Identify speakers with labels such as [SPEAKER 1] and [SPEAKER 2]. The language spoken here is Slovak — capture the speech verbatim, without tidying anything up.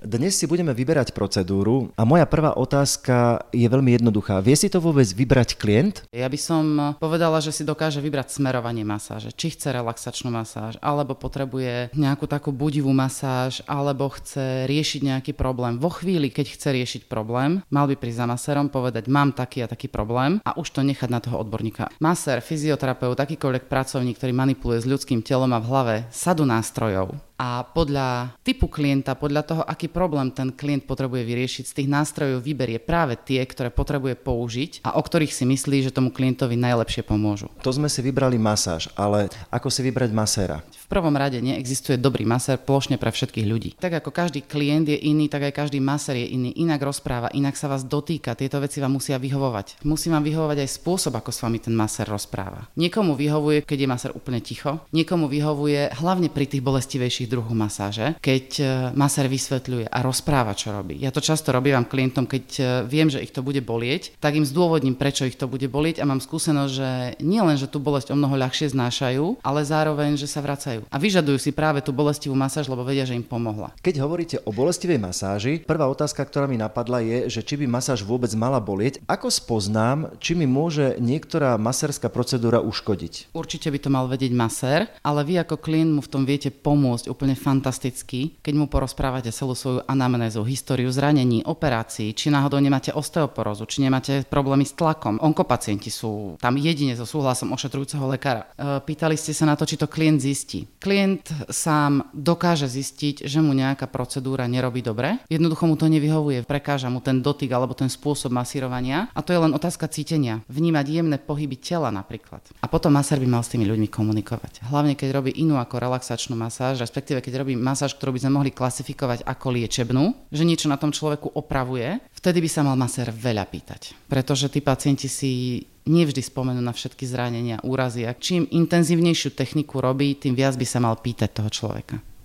[SPEAKER 1] Dnes si budeme vyberať procedúru a moja prvá otázka je veľmi jednoduchá. Vie si to vôbec vybrať klient?
[SPEAKER 2] Ja by som povedala, že si dokáže vybrať smerovanie masáže. Či chce relaxačnú masáž, alebo potrebuje nejakú takú budivú masáž, alebo chce riešiť nejaký problém. Vo chvíli, keď chce riešiť problém, mal by prísť za masérom, povedať, mám taký a taký problém a už to nechať na toho odborníka. Masér, fyzioterapeut, akýkoľvek pracovník, ktorý manipuluje s ľudským telom a v hlave sadu nástrojov. A podľa typu klienta, podľa toho, aký problém ten klient potrebuje vyriešiť, z tých nástrojov vyberie práve tie, ktoré potrebuje použiť a o ktorých si myslí, že tomu klientovi najlepšie pomôžu.
[SPEAKER 1] To sme si vybrali masáž, ale ako si vybrať maséra?
[SPEAKER 2] V prvom rade neexistuje dobrý masér plošne pre všetkých ľudí. Tak ako každý klient je iný, tak aj každý masér je iný, inak rozpráva, inak sa vás dotýka, tieto veci vám musia vyhovovať. Musí vám vyhovovať aj spôsob, ako s vami ten masér rozpráva. Niekomu vyhovuje, keď je masér úplne ticho, niekomu vyhovuje hlavne pri tých bolestivejších druhu masáže, keď masér vysvetľuje a rozpráva, čo robí. Ja to často robím klientom, keď viem, že ich to bude bolieť, tak im zdôvodním, prečo ich to bude bolieť a mám skúsenosť, že nie len, že tú bolesť o mnoho ľahšie znášajú, ale zároveň, že sa vracajú a vyžadujú si práve tú bolestivú masáž, lebo vedia, že im pomohla.
[SPEAKER 1] Keď hovoríte o bolestivej masáži, prvá otázka, ktorá mi napadla je, že či by masáž vôbec mala bolieť. Ako spoznám, či mi môže niektorá masérska procedúra uškodiť?
[SPEAKER 2] Určite by to mal vedieť masér, ale vy ako klient mu v tom viete pomôcť úplne fantasticky, keď mu porozprávate celú svoju anamnézu, históriu zranení, operácií, či náhodou nemáte osteoporózu, či nemáte problémy s tlakom. Onkopacienti sú tam jedine so súhlasom ošetrujúceho lekára. Pýtali ste sa na to, či to klient zistí. Klient sám dokáže zistiť, že mu nejaká procedúra nerobí dobre. Jednoducho mu to nevyhovuje, prekáža mu ten dotyk alebo ten spôsob masírovania a to je len otázka cítenia. Vnímať jemné pohyby tela napríklad. A potom masér by mal s tými ľuďmi komunikovať. Hlavne keď robí inú ako relaxačnú masáž, respektíve keď robí masáž, ktorú by sme mohli klasifikovať ako liečebnú, že niečo na tom človeku opravuje, vtedy by sa mal masér veľa pýtať. Pretože tí pacienti si nevždy spomenú na všetky zranenia, úrazy. A čím intenzívnejšiu techniku robí, tým viac by sa mal pýtať toho človeka.